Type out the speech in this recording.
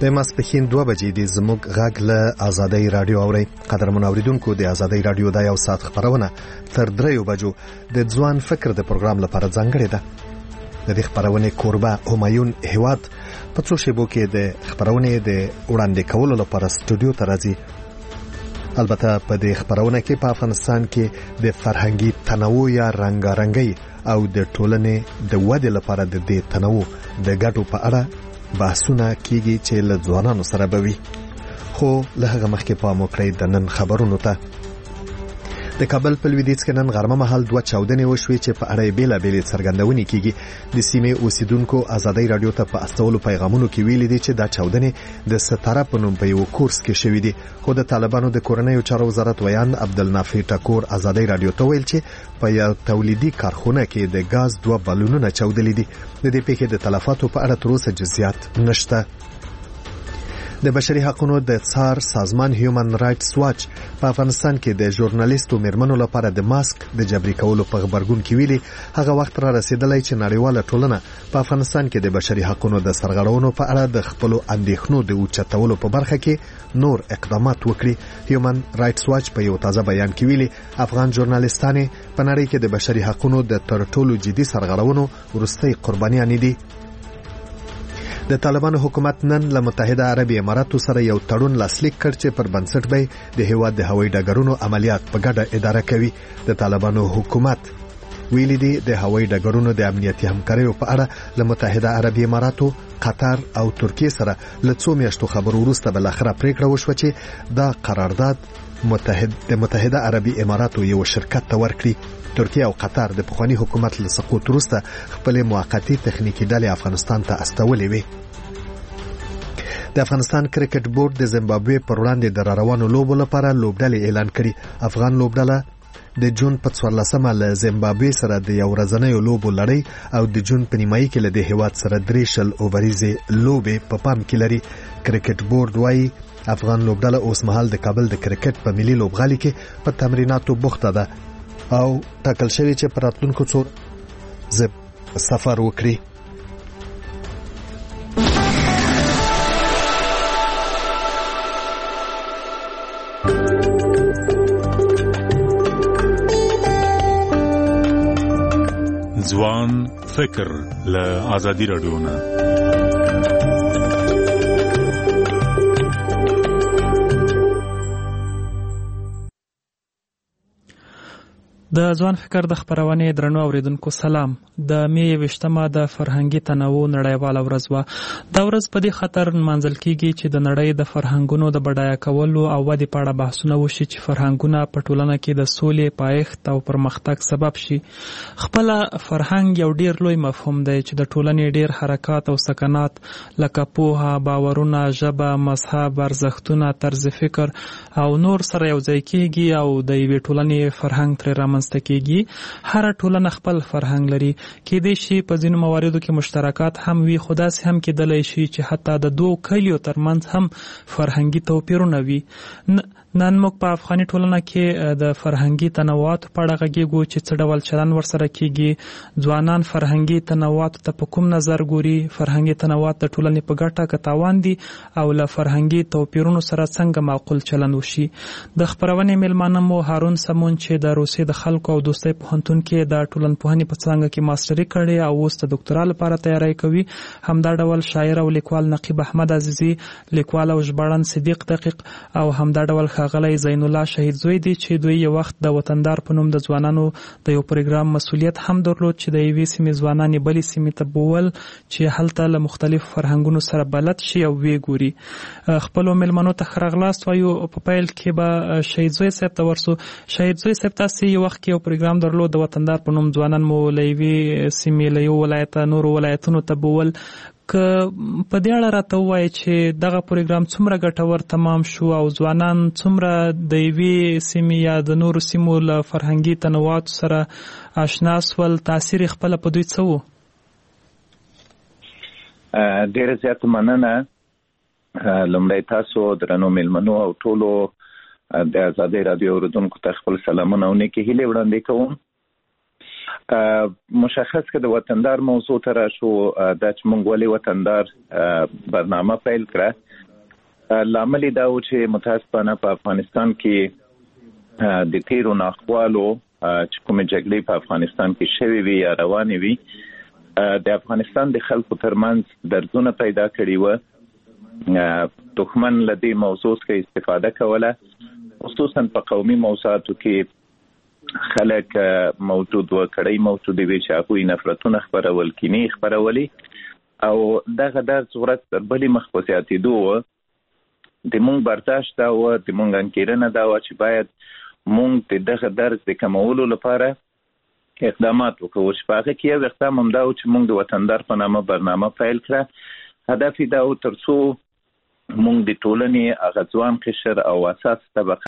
د ماسپښین 2 بجې د زموږ غږ له آزادۍ رادیو اوري. قدرمن اوریدونکو، د آزادۍ رادیو د یو ساعت خبرونه تر 3 بجو د ځوان فکر د پروګرام لپاره ځانګړې ده. د دې خبرونه کوربه همایون هیواد په څو شیبو کې د خبرونه د وړاندې کولو لپاره سټوډیو ته راځي. البته په دې خبرونه کې په افغانستان کې د فرهنګي تنوع یا رنگارنګي او د ټولنې د ودې لپاره د دې تنوع د ګټو په اړه بحثونه کیږي چې له ځوانانو سره به وي. خو له هغه مخکې پام وکړئ د نن خبرونو ته. د کابل په لویدیځ کې نن غرمه مهال 2 چاودنې وشوې چې په اړه بیلابېلې څرګندونې کیږي. د سیمې اوسیدونکو آزادۍ رادیو ته په استولو پیغامونو کې ویلي دي چې دا چاودنې د ستاره په نوم په یو کورس کې شوې دي. خو د طالبانو د کورنیو چارو وزارت ویان عبدالنافع ټکور آزادۍ رادیو ته ویل چې په یو تولیدي کارخونه کې د غاز 2 بالونونه چاودلې دي. د دې پیښې د تلفاتو په اړه تر اوسه جزئیات نشته. د بشري حقوقو د څار سازمان هیومن رائټس واچ په افغانستان کې د ژورنالیستو میرمنو لپاره د ماسک د جبري کولو په خبرګون کې ویلي هغه وخت را رسیدلی چې نړیواله ټولنه په افغانستان کې د بشري حقوقو د سرغړونو په اړه د خپل اندېښنو د اوچتولو په برخه کې نور اقدامات وکړي. هیومن رائټس واچ په یو تازه بیان کې ویلي افغان ژورنالیستانې په نړۍ کې د بشري حقوقو د تر ټولو جدي سرغړونو وروستۍ قربانیان دي. د طالبانو حکومت نن له متحده عربي اماراتو سره یو تړون لاسلیک کړ چې پر بنسټ به د هیواد د هوایي ډګرونو عملیات په ګډه اداره کوي. د طالبانو حکومت ویلي دی د هوایي ډګرونو د امنیتي همکاریو په اړه له متحده عربي اماراتو، قطر او ترکیه سره له 2 میاشتو خبرو وروسته بل اخره پریکړه وشوه چې دا قرارداد متحده عربي اماراتو یو شرکت ته ورکړي. ترکیه او قطر د پخوانی حکومت له سقوط وروسته خپل موقتی تخنیکی ډلې افغانستان ته استولې وي. د افغانستان کرکټ بورډ د زیمبابوې پر وړاندې د روانو لوبو لپاره لوبډلې اعلان کړي. افغان لوبډله د جون په 14مه له زیمبابوې سره د یو ورځنیو لوبو لړۍ او د جون په نیمایي کې له د هیواد سره 3 اووریزې لوبې په پام کې لري. کرکټ بورډ وايي افغان لوبډله اوس مهال د کابل د کرکټ په ملي لوبغالي کې په تمریناتو بوخته ده او ټاکل شوی چې پر راتلونکو څو سفر وکړي. ځوان فکر له آزادۍ رادیو نه. د ځوان فکر د خبرونه درنو اوریدونکو سلام. د می 20مه د فرهنګي تنوع نړیواله ورځ و. دا ورځ په دې خاطر منځل کیږي چې د نړۍ د فرهنګونو د بډایه کولو او ودې په اړه بحثونه وشي چې فرهنګونه په ټولنه کې د سولې، پایښت او پرمختګ سبب شي. خپل فرهنګ یو ډیر لوی مفهوم دی چې د ټولنې ډیر حرکات او سکنات لکه پوهه، باورونه، ژبه، مذهب، ارزښتونه، طرز فکر او نور سره یو ځای کیږي او د یوې ټولنې فرهنګ تر کېږي. هر ټولنه خپل فرهنګ لري. کېدای شي په ځینو مواردو کې مشترکات هم وي، خو داسې هم کېدلی شي چې حتی د 2 کلیو ترمنځ هم فرهنګي توپیرونه وي. نن موږ په افغاني ټولنه کې د فرهنګي تنوعاتو په اړه غږیږو چې څه ډول چلند ورسره کیږي. ځوانان فرهنګي تنوعاتو ته په کوم نظر ګوري؟ فرهنګي تنوعات د ټولنې په ګټه که تاوان دي او له فرهنګي توپیرونو سره څنګه معقول چلند وشي؟ د خبرونې میلمانه مو هارون سمون چې د روسیې د خلکو او دوستۍ پوهنتون کې د ټولنپوهنې په څانګه کې ماستري کړې او اوس د ډاکټرا لپاره تیاری کوي. همدا ډول شاعر او لیکوال نقیب احمد عزیزي، لیکوال او ژباړن صدیق دقیق او همدا ډول ښاغلی زین الله شهید زوی دي چې دوی یو وخت د وطندار په نوم د ځوانانو د یو پروګرام مسؤلیت هم درلود چې د یوې سیمې ځوانان بلې سیمې ته بوول چې هلته له مختلفو فرهنګونو سره بلد شي او وی ګوري. خپلو میلمنو ته ښه راغلاست وایو. په پیل کې به شهید زوی صاحب ته ورسو. شهید زوی صاحب تاسو یو وخت کې یو پروګرام درلود د وطندار په نوم، ځوانان مو له یوې سیمې له یو ولایته نورو ولایتونو ته بوول. که په دې اړه راته ووایي چې دغه پروګرام څومره ګټور تمام شو او ځوانان څومره د یوې سیمې یا د نورو سیمو له فرهنګي تنوعاتو سره آشنا سول، تاثیر خپل په دوی څه و؟ ډېره زیاته مننه. لومړی تاسو درنو میلمنو او ټولو د آزادۍ رادیو اوریدونکو ته خپل سلامونه او نیکې هیلې وړاندې کوم. مشخص که د وطندار موضوع ته راشو، دا چې موږ ولې وطندار برنامه پیل کړه، لامل دا و چې متاسفانه په افغانستان کې د تیرو ناخوالو چې کومه جګړې په افغانستان کې شوي وي یا روانې وي د افغانستان د خلکو ترمنځ درزونه پیدا کړي و. دښمن له دې موضوع څخه استفاده کوله، خصوصا په قومي موضوعاتو کې خلک موجود و، کړي موجود وي چې هغوی نفرتونه خپرول، کینې خپرولي، او دغه درز ورځ تر بلې مخ په زیاتېدو و. د مونږ برداشت دا و، د مونږ انګېرنه دا و چې باید مونږ د دغه درز د کمولو لپاره اقدامات وکړو. چې په هغه کې یو اقدام هم دا و چې مونږ د وطندار په نامه برنامه پیل کړه. هدف یې دا و تر څو مونږ د ټولنې هغه ځوان قشر او اساس طبقه